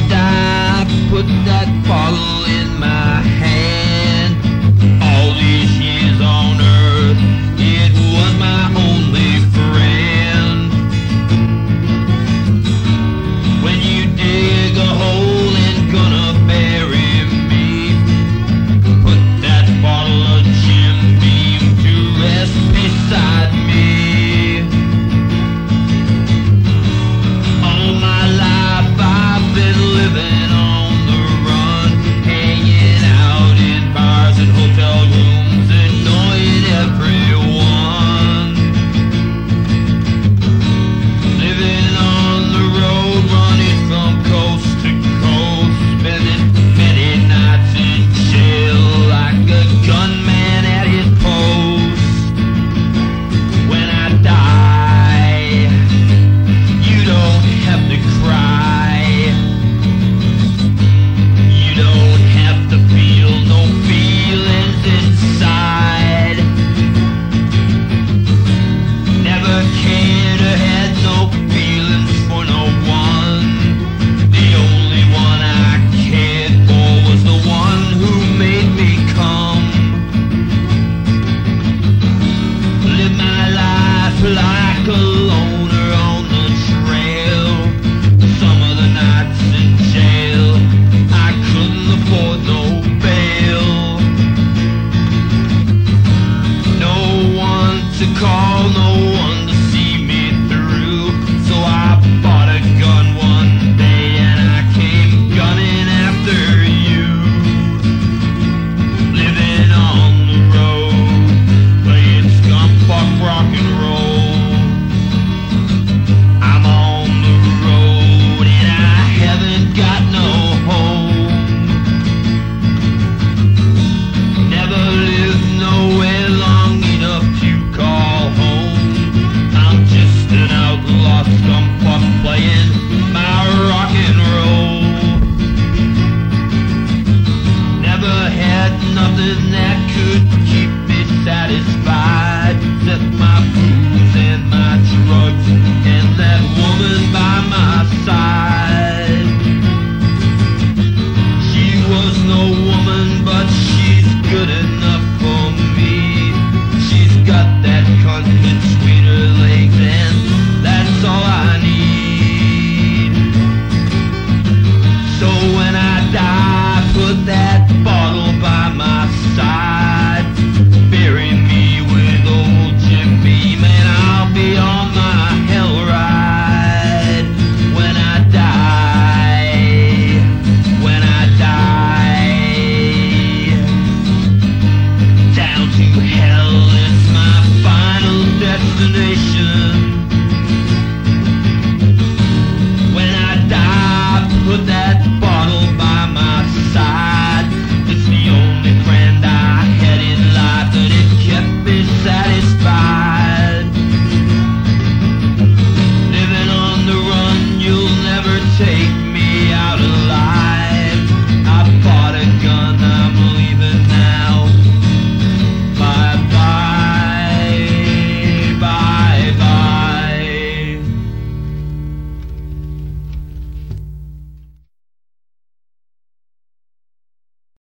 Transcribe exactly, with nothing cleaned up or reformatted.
die, put that bottle in my hand. All these years on earth, it was my only friend. When you dig a hole and gonna bury me, put that bottle of Jim Beam to rest beside me. All my life I've been living on the run, hanging out in bars and hotel rooms, annoying everyone. Living on the road, running from coast to coast, spending many nights in jail like a gunman at his post. When I die, you don't have to cry. You don't have to feel no feelings inside. Never cared or had no feelings for no one. The only one I cared for was the one who made me come. Live my life like